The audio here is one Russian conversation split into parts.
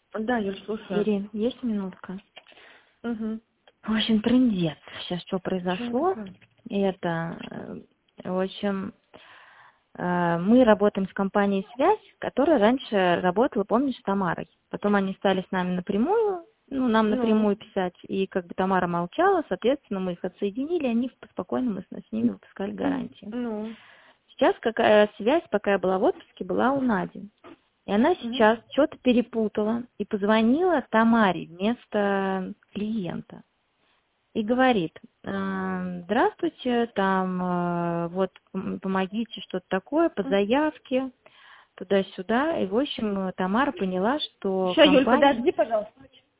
Да, я слушаю. Ирин, есть минутка? Угу. В общем, трындец. Сейчас что произошло? Почему? В общем, мы работаем с компанией «Связь», которая раньше работала, помнишь, с Тамарой. Потом они стали с нами напрямую, нам напрямую писать, и как бы Тамара молчала, соответственно, мы их отсоединили, они спокойно, мы с ними выпускали гарантии. Сейчас какая связь, пока я была в отпуске, была у Нади. И она сейчас что-то перепутала и позвонила Тамаре вместо клиента. И говорит: здравствуйте, там вот помогите, что-то такое, по заявке, туда-сюда. И, в общем, Тамара поняла, что Сейчас, Юль, подожди, пожалуйста.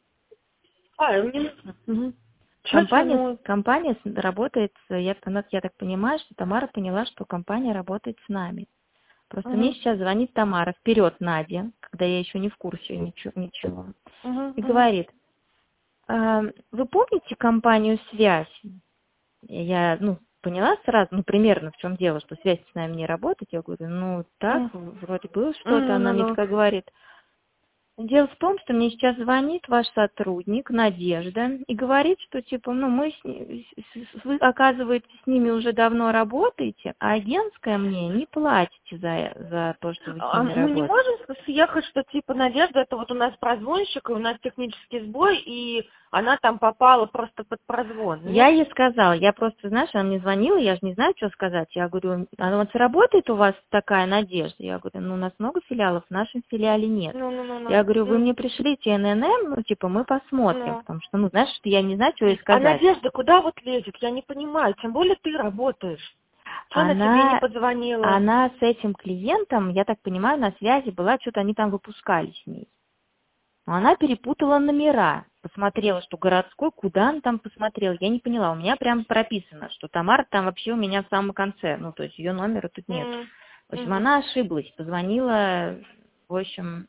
Компания работает, я так понимаю, что Тамара поняла, что компания работает с нами. Просто мне сейчас звонит Тамара, вперед, Надя, когда я еще не в курсе ничего. И говорит: вы помните компанию «Связь»? Я, поняла сразу, примерно в чем дело, что «Связь» с нами не работает. Я говорю, так, вроде было что-то. Она мне такая говорит: дело в том, что мне сейчас звонит ваш сотрудник, Надежда, и говорит, что типа, вы, оказывается, с ними уже давно работаете, а агентское мне не платите за то, что вы с ними работаете. Мы не можем съехать, что типа Надежда, это вот у нас прозвонщик, и у нас технический сбой, и она там попала просто под прозвон. Я ей сказала, я просто, знаешь, она мне звонила, я же не знаю, что сказать. Я говорю: а вот работает у вас такая Надежда? Я говорю: у нас много филиалов, в нашем филиале нет. Я говорю: вы мне пришлите ННМ, мы посмотрим, потому что, знаешь, что я не знаю, что ей сказать. А Надежда куда вот лезет? Я не понимаю, тем более ты работаешь. Что она тебе не позвонила? Она с этим клиентом, я так понимаю, на связи была, что-то они там выпускали с ней. Но она перепутала номера, посмотрела, что городской, куда она там посмотрела, я не поняла. У меня прям прописано, что Тамара там вообще у меня в самом конце, то есть ее номера тут нет. В общем, она ошиблась, позвонила, в общем...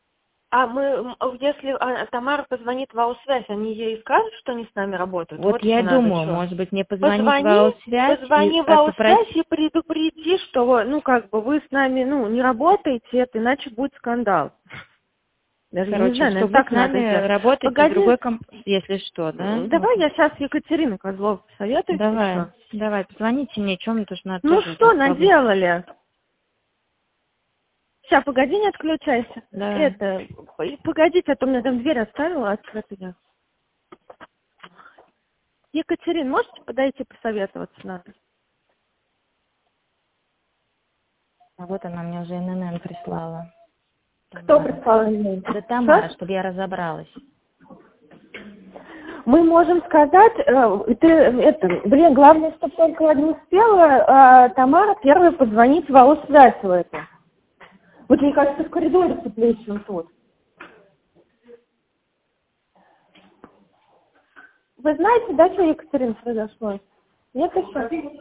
Если Тамара позвонит в АОСвязь, они ей скажут, что они с нами работают? Вот я думаю, может быть, мне позвонить в АОСвязь. Позвони в АОСвязь и предупреди, что, вы с нами, не работаете, это иначе будет скандал. Даже не знаю, что вы с нами работаете в другой компании, если что, да? Давай я сейчас Екатерину Козлову посоветую. Давай, позвоните мне, что мне тоже надо. Что наделали? Сейчас, погоди, не отключайся. Да. Погодите, а то у меня там дверь оставила открытую. Екатерина, можете подойти посоветоваться надо? А вот она мне уже ННН прислала. Кто прислал ННН? Да Тамара, чтобы я разобралась. Мы можем сказать, главное, чтобы только не успела Тамара первая позвонить в АОСвязь в это. Вот мне кажется, в коридоре теплее, чем тут. Вы знаете, да, что, Екатерина, произошло? Нет еще?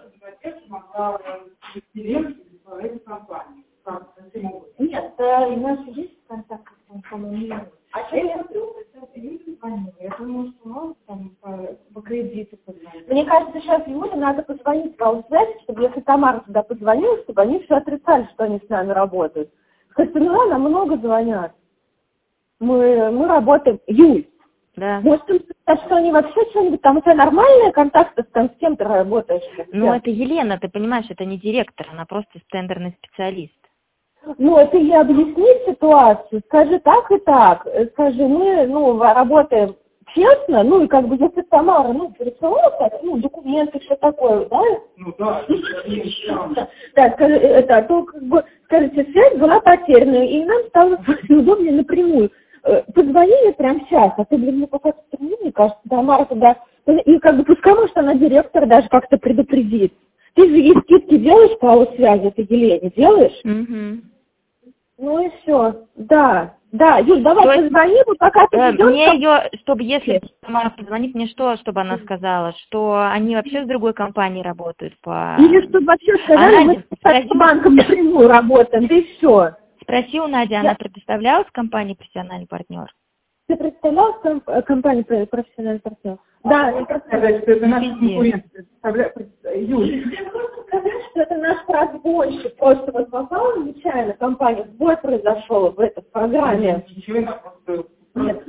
Нет, у нас есть контакт с компанией. А что я смотрю, я думаю, что можно там по кредиту позвонить. Мне кажется, сейчас Юле надо позвонить в АОСвязь, чтобы если Тамара туда позвонила, чтобы они все отрицали, что они с нами работают. Сказать, нам много звонят. Мы работаем. Юль. Да. Может, им сказать, что они вообще что-нибудь, там у тебя нормальные контакты с кем ты работаешь? Это Елена, ты понимаешь, это не директор, она просто тендерный специалист. Это ей объясни ситуацию, скажи так и так, скажи, мы, работаем честно, и если Тамара, пересылала так, документы, все такое, да? Да, скажи, скажите, связь была потеряна, и нам стало неудобнее напрямую. Позвонили прямо сейчас, а ты, мне какой-то странный, мне кажется, Тамара туда, и пускай, может, она директор даже как-то предупредит. Ты же ей скидки делаешь по АОСвязи, это Елене делаешь? И все. Да, Юль, давай позвони, пока ты идешь. Мне ее, чтобы если Тамара позвонит, мне чтобы она сказала, что они вообще с другой компанией работают по... Или чтобы вообще сказали, мы с банком напрямую работаем, да и все. Спроси у Нади, она предоставляла с компанией профессиональный партнер? Ты представлял компанию профессиональный партнер? Да, я представляю, что это наш конкурент. Юль, сказать, что это наш прозвонщик. Просто попала нечаянно компания, сбой произошел в этой программе. Нет,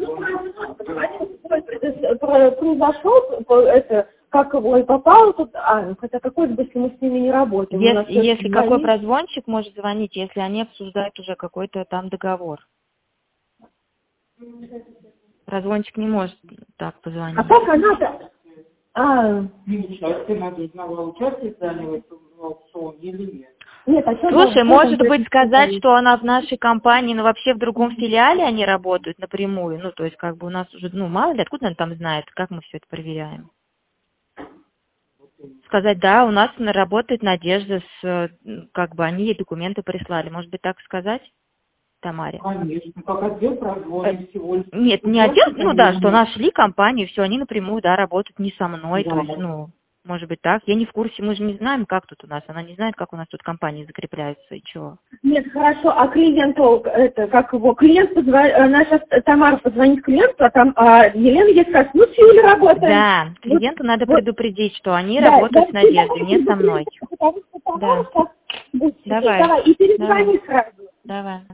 произошел, это, как его и попал тут, хотя какой бы, если мы с ними не работаем. Если какой прозвончик может звонить, если они обсуждают уже какой-то там договор. Прозвончик не может так позвонить. А как она-то? Участие, надо узнавала, участие заняла в аукционе или нет. Нет, слушай, может быть сказать, что она в нашей компании, но вообще в другом филиале они работают напрямую, ну, то есть как бы у нас уже, ну, мало ли, откуда она там знает, как мы все это проверяем. Сказать, да, у нас работает Надежда, как бы они ей документы прислали, может быть, так сказать, Тамаре? Конечно, как отдел прозвонит всего лишь. Нет, не отдел, ну да, что нашли компанию, все, они напрямую, да, работают не со мной, да. То есть, ну, может быть так. Я не в курсе, мы же не знаем, как тут у нас, она не знает, как у нас тут компании закрепляются и чего. Нет, хорошо, а клиенту, это, как его, клиент позвонит, она сейчас, Тамара позвонит клиенту, а Елена ей скажет, ну, с Юлей работаем. Да, клиенту надо предупредить, что они работают с Надеждой, не со мной. Потому что Тамара сейчас будет. Давай, и перезвони сразу. Давай.